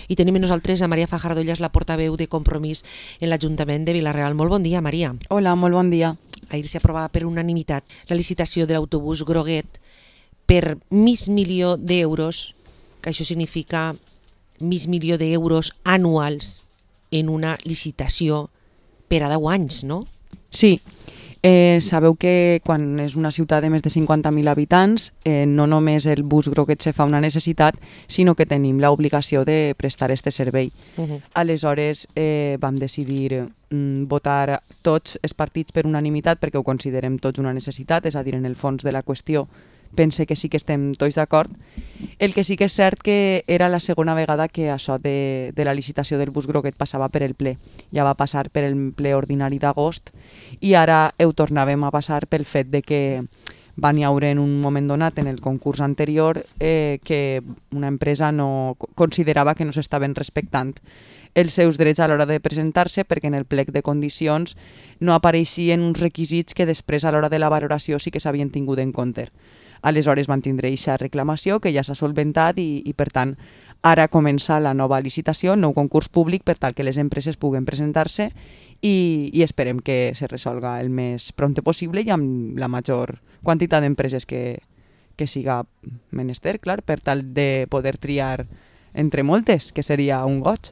I tenim amb nosaltres a Maria Fajardo, ella és la portaveu de Compromís en l'Ajuntament de Vila-real. Molt bon dia, Maria. Hola, molt bon dia. Ahir s'aprovava per unanimitat la licitació de l'autobús Groguet per $500.000, que això significa $500.000 anuals en una licitació per a 10 anys, no? Sí, sabeu que quan és una ciutat de més de 50.000 habitants, no només el bus Groguet se fa una necessitat, sinó que tenim l'obligació de prestar este servei. Aleshores vam decidir votar tots els partits per unanimitat perquè ho considerem tots una necessitat, és a dir, en el fons de la qüestió pense que sí que estem tots d'acord. El que sí que és cert que era la segona vegada que això de la licitació del bus Groguet passava per el ple. Ja va passar per el ple ordinari d'agost i ara ho tornàvem a passar pel fet de que van hi haure en un moment donat en el concurs anterior que una empresa no considerava que no s'estaven respectant els seus drets a l'hora de presentar-se perquè en el plec de condicions no apareixien uns requisits que després a l'hora de la valoració sí que s'havien tingut en compte. Aleshores van tindre aquesta reclamació que ja s'ha solventat i per tant ara comença la nova licitació, nou concurs públic per tal que les empreses puguen presentar-se i esperem que se resolga el més prompte possible i amb la major quantitat d'empreses que siga menester, clar, per tal de poder triar entre moltes, que seria un goig.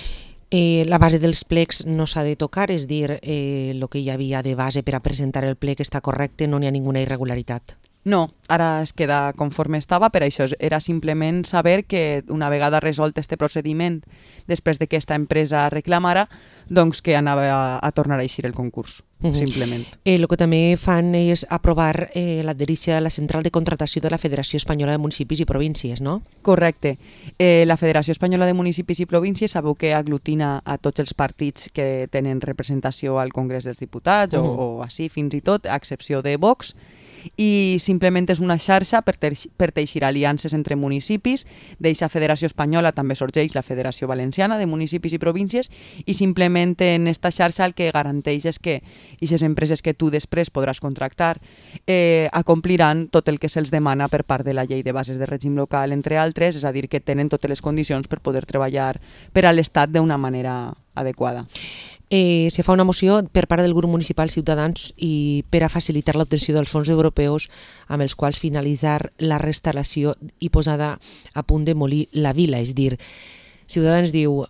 La base dels plecs no s'ha de tocar, és dir, el que hi havia de base per a presentar el plec està correcte, no n'hi ha ninguna irregularitat. No, ara es queda conforme estava, per això era simplement saber que una vegada resolt este procediment, després de que aquesta empresa reclamara, doncs que anava a tornar a eixir el concurs, simplement. El que també fan és aprovar l'adherícia a la central de contratació de la Federació Espanyola de Municipis i Províncies, no? Correcte. La Federació Espanyola de Municipis i Províncies sabeu que aglutina a tots els partits que tenen representació al Congrés dels Diputats o així, fins i tot, a excepció de Vox, i simplement és una xarxa per teixir aliances entre municipis. D'eixa Federació Espanyola també sorgeix la Federació Valenciana de Municipis i Províncies i simplement en esta xarxa el que garanteix és que aquestes empreses que tu després podràs contractar acompliran tot el que se'ls demana per part de la llei de bases de règim local, entre altres, és a dir, que tenen totes les condicions per poder treballar per a l'Estat d'una manera adequada. Se fa una moció per part del grup municipal Ciutadans i per a facilitar l'obtenció dels fons europeus amb els quals finalitzar la restauració i posada a punt de Molí la Vila. És dir, Ciutadans diu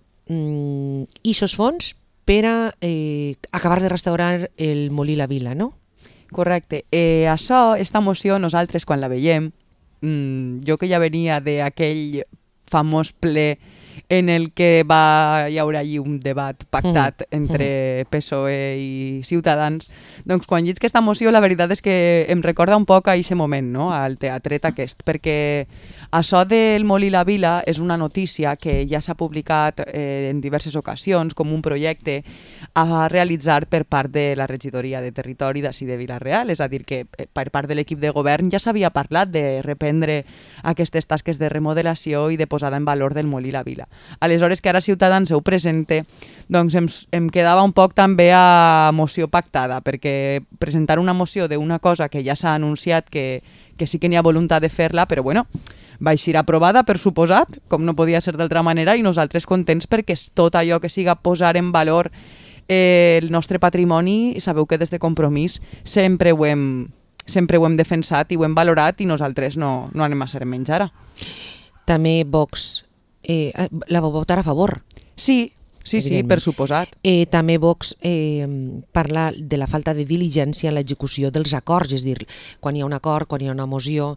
ixos fons per a acabar de restaurar el Molí la Vila, no? Correcte. Esta moció, nosaltres quan la veiem, jo que ja venia d'aquell famós ple en el que hi haurà allí un debat pactat entre PSOE i Ciutadans, doncs quan llegis aquesta moció la veritat és que em recorda un poc a aquest moment, no? Al teatret aquest, perquè això del Molí la Vila és una notícia que ja s'ha publicat en diverses ocasions com un projecte a realitzar per part de la regidoria de territori d'ací de Vila-real, és a dir, que per part de l'equip de govern ja s'havia parlat de reprendre aquestes tasques de remodelació i de posada en valor del Molí la Vila. Aleshores, que ara Ciutadans ho presente, doncs em quedava un poc també a moció pactada, perquè presentar una moció d'una cosa que ja s'ha anunciat que sí que n'hi ha voluntat de fer-la, però bueno, va eixir aprovada, per suposat, com no podia ser d'altra manera, i nosaltres contents perquè tot allò que siga posar en valor el nostre patrimoni, sabeu que des de Compromís sempre ho hem defensat i ho hem valorat i nosaltres no anem a ser menys ara. També Vox la va votar a favor. Sí, per suposat. També Vox parla de la falta de diligència en l'execució dels acords, és dir, quan hi ha un acord, quan hi ha una moció,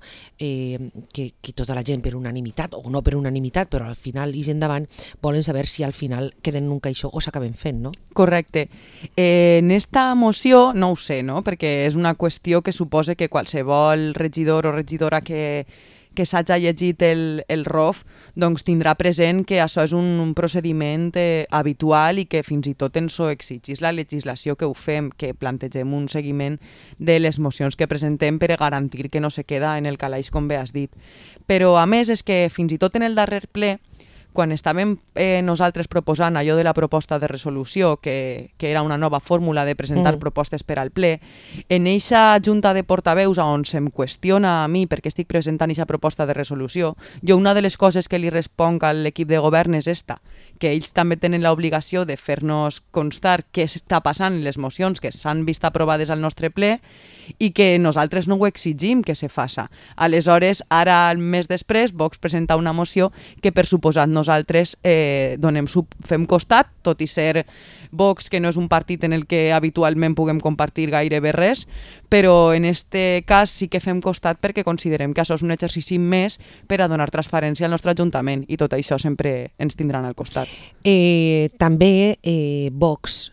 que tota la gent per unanimitat o no per unanimitat, però al final i endavant volen saber si al final queden en un caixó o s'acaben fent, no? Correcte. En esta moció no ho sé, no? Perquè és una qüestió que suposa que qualsevol regidor o regidora que s'hagi llegit el ROF doncs tindrà present que això és un procediment habitual i que fins i tot ens ho exigís la legislació que ho fem, que plantegem un seguiment de les mocions que presentem per a garantir que no se queda en el calaix, com bé has dit. Però a més és que fins i tot en el darrer ple, quan estàvem nosaltres proposant allò de la proposta de resolució, que era una nova fórmula de presentar propostes per al ple, en eixa junta de portaveus on se'm qüestiona a mi perquè estic presentant eixa proposta de resolució, jo una de les coses que li responc a l'equip de govern és esta, que ells també tenen l'obligació de fer-nos constar què està passant en les mocions que s'han vist aprovades al nostre ple i que nosaltres no ho exigim que se faça. Aleshores, ara, el mes després, Vox presenta una moció que, per suposat, nosaltres fem costat, tot i ser Vox, que no és un partit en el que habitualment puguem compartir gairebé res, però en este cas sí que fem costat perquè considerem que això és un exercici més per a donar transparència al nostre Ajuntament i tot això sempre ens tindran al costat. També Vox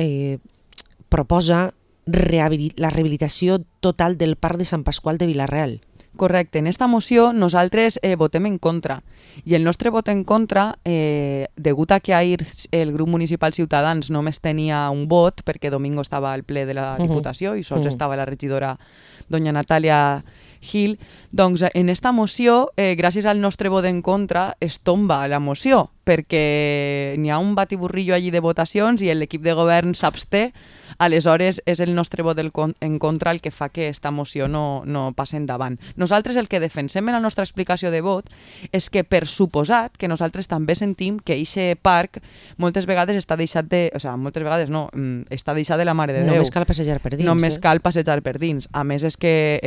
proposa la rehabilitació total del Parc de Sant Pasqual de Vila-real. Correcte, en esta moció nosaltres votem en contra i el nostre vot en contra, degut a que ahir el grup municipal Ciutadans només tenia un vot perquè domingo estava al ple de la Diputació i sols estava la regidora doña Natàlia Gil, doncs en esta moció, gràcies al nostre vot en contra, es tomba la moció perquè n'hi ha un batiburrillo allí de votacions i l'equip de govern s'absté. Aleshores, és el nostre vot en contra el que fa que esta moció no passi endavant. Nosaltres el que defensem en la nostra explicació de vot és que, per suposat, que nosaltres també sentim que aquest parc moltes vegades està deixat de... O sigui, moltes vegades no, està deixat de la Mare de Déu. Només cal passejar per dins. Només cal passejar per dins. A més, és que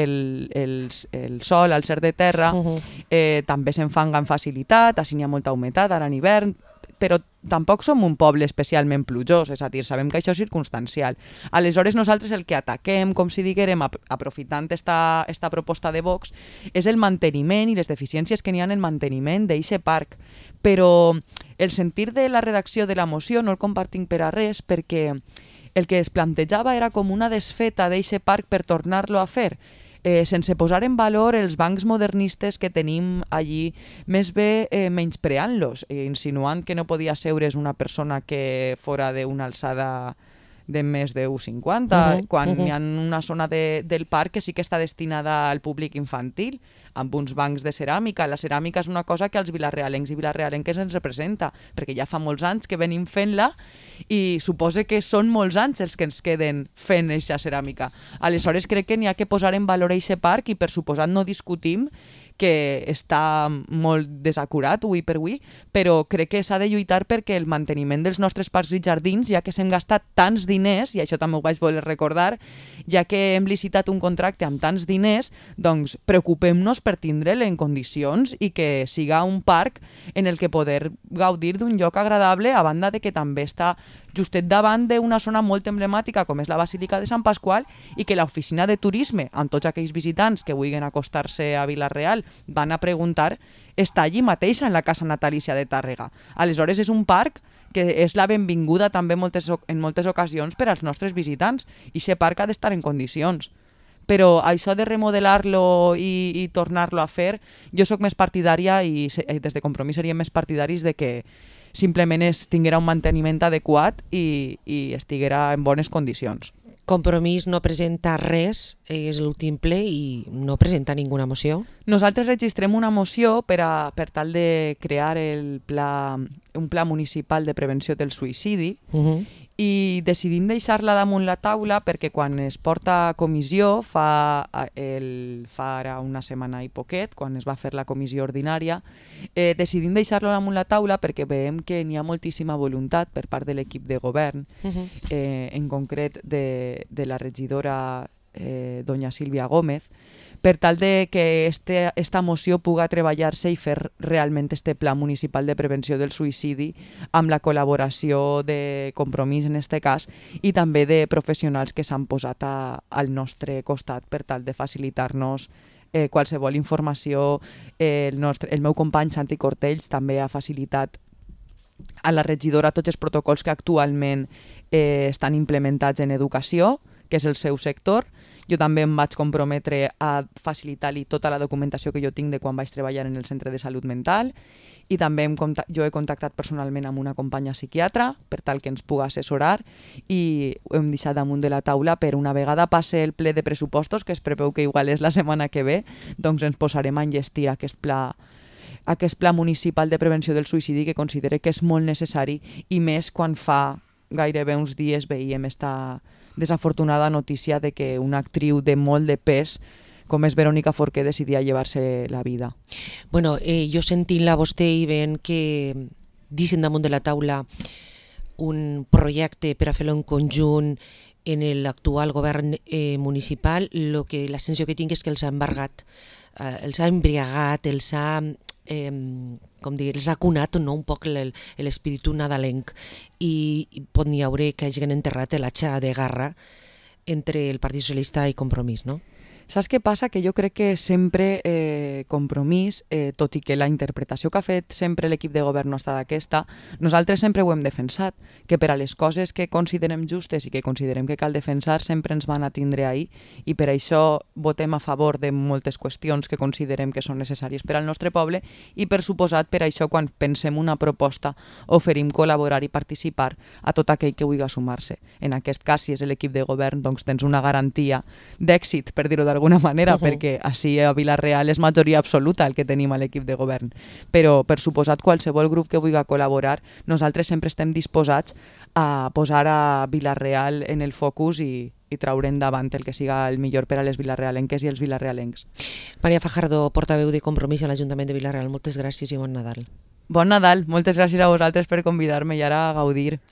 el sol, al ser de terra, també s'enfanga amb facilitat, així n'hi ha molta humitat, ara en hivern, però tampoc som un poble especialment plujós, és a dir, sabem que això és circumstancial. Aleshores, nosaltres el que ataquem, com si diguérem, aprofitant esta proposta de Vox, és el manteniment i les deficiències que n'hi ha en el manteniment d'aquest parc. Però el sentir de la redacció de la moció no el compartim per a res, perquè el que es plantejava era com una desfeta d'aquest parc per tornar-lo a fer, sense posar en valor els bancs modernistes que tenim allí, més bé menyspreant-los, insinuant que no podia seure's una persona que fora d'una alçada de més de 1,50, quan hi ha una zona del parc que sí que està destinada al públic infantil, amb uns bancs de ceràmica. La ceràmica és una cosa que als vilarealencs i vilarealenques ens representa, perquè ja fa molts anys que venim fent-la i suposa que són molts anys els que ens queden fent aquesta ceràmica. Aleshores crec que n'hi ha que posar en valor aquest parc i per suposat no discutim que està molt desacurat avui per avui, però crec que s'ha de lluitar perquè el manteniment dels nostres parcs i jardins, ja que s'hem gastat tants diners, i això també ho vaig voler recordar, ja que hem licitat un contracte amb tants diners, doncs preocupem-nos per tindre'l en condicions i que siga un parc en el que poder gaudir d'un lloc agradable, a banda de que també està justet davant d'una zona molt emblemàtica com és la Basílica de Sant Pasqual i que l'oficina de turisme, amb tots aquells visitants que vulguin acostar-se a Vila-real, van a preguntar, està allí mateix en la Casa Natalícia de Tàrrega. Aleshores és un parc que és la benvinguda també en moltes ocasions per als nostres visitants i aquest parc ha d'estar en condicions. Però això de remodelar-lo i tornar-lo a fer, jo sóc més partidària i des de Compromís seríem més partidaris de que simplement tinguera un manteniment adequat i estiguera en bones condicions. Compromís no presenta res, és l'últim ple i no presenta ninguna moció. Nosaltres registrem una moció per tal de crear un pla municipal de prevenció del suïcidi i decidim deixar-la damunt la taula perquè quan es porta a comissió, fa ara una setmana i poquet, quan es va fer la comissió ordinària, decidim deixar-la damunt la taula perquè veiem que n'hi ha moltíssima voluntat per part de l'equip de govern, en concret de la regidora doña Sílvia Gómez, per tal de que esta moció puga treballar-se i fer realment este pla municipal de prevenció del suïcidi amb la col·laboració de Compromís en este cas i també de professionals que s'han posat al nostre costat per tal de facilitar-nos qualsevol informació. El meu company Santi Cortells també ha facilitat a la regidora tots els protocols que actualment estan implementats en educació, que és el seu sector. Jo també em vaig comprometre a facilitar-li tota la documentació que jo tinc de quan vaig treballar en el centre de salut mental i també jo he contactat personalment amb una companya psiquiatra per tal que ens pugui assessorar i ho hem deixat damunt de la taula per una vegada passe el ple de pressupostos, que es preveu que igual és la setmana que ve, doncs ens posarem a enllestir aquest pla aquest pla municipal de prevenció del suïcidi, que considere que és molt necessari, i més quan fa gairebé uns dies veiem esta desafortunada notícia de que una actriu de molt de pes com és Verónica Forqué decidia llevar-se la vida. Bueno, jo sentint-la vostè i veient que deixen damunt de la taula un projecte per a fer-lo en conjunt en l'actual govern municipal, la sensació que tinc és que els ha embargat, els ha embriagat, els ha els ha cunat un poc l'espíritu nadalenc i pot n'hi haure que hagin enterrat l'atxa de garra entre el Partit Socialista i Compromís, no? Saps què passa? Que jo crec que sempre Compromís, tot i que la interpretació que ha fet sempre l'equip de govern no ha estat aquesta, nosaltres sempre ho hem defensat, que per a les coses que considerem justes i que considerem que cal defensar sempre ens van a tindre ahí, i per això votem a favor de moltes qüestions que considerem que són necessàries per al nostre poble, i per suposat per això quan pensem una proposta oferim col·laborar i participar a tot aquell que vulgui sumar-se. En aquest cas, si és l'equip de govern, doncs tens una garantia d'èxit, per dir-ho d'alguna manera, perquè així a Vila-real és majoria absoluta el que tenim a l'equip de govern. Però, per suposat, qualsevol grup que vulgui col·laborar, nosaltres sempre estem disposats a posar a Vila-real en el focus i traure endavant el que siga el millor per a les vilarealenques i els vilarealencs. Maria Fajardo, portaveu de Compromís a l'Ajuntament de Vila-real, moltes gràcies i bon Nadal. Bon Nadal, moltes gràcies a vosaltres per convidar-me i ara a gaudir.